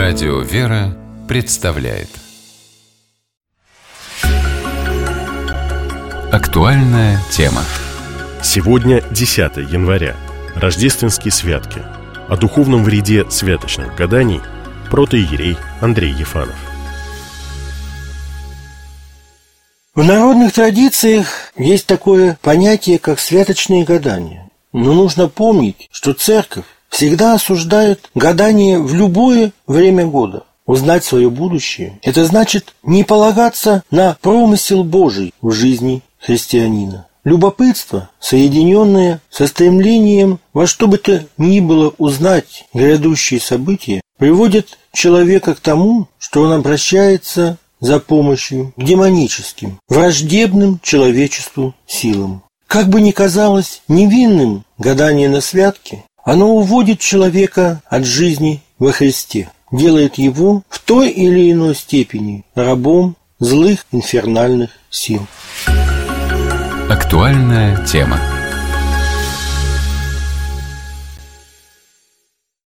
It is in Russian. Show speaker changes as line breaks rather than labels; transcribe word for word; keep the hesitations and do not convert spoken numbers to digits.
Радио «Вера» представляет актуальная тема.
Сегодня десятое января. Рождественские святки. О духовном вреде святочных гаданий протоиерей Андрей Ефанов.
В народных традициях есть такое понятие, как святочные гадания. Но нужно помнить, что церковь всегда осуждает гадания в любое время года. Узнать свое будущее – это значит не полагаться на промысел Божий в жизни христианина. Любопытство, соединенное со стремлением во что бы то ни было узнать грядущие события, приводит человека к тому, что он обращается за помощью к демоническим, враждебным человечеству силам. Как бы ни казалось невинным гадание на святки, оно уводит человека от жизни во Христе, делает его в той или иной степени рабом злых инфернальных сил.
Актуальная тема.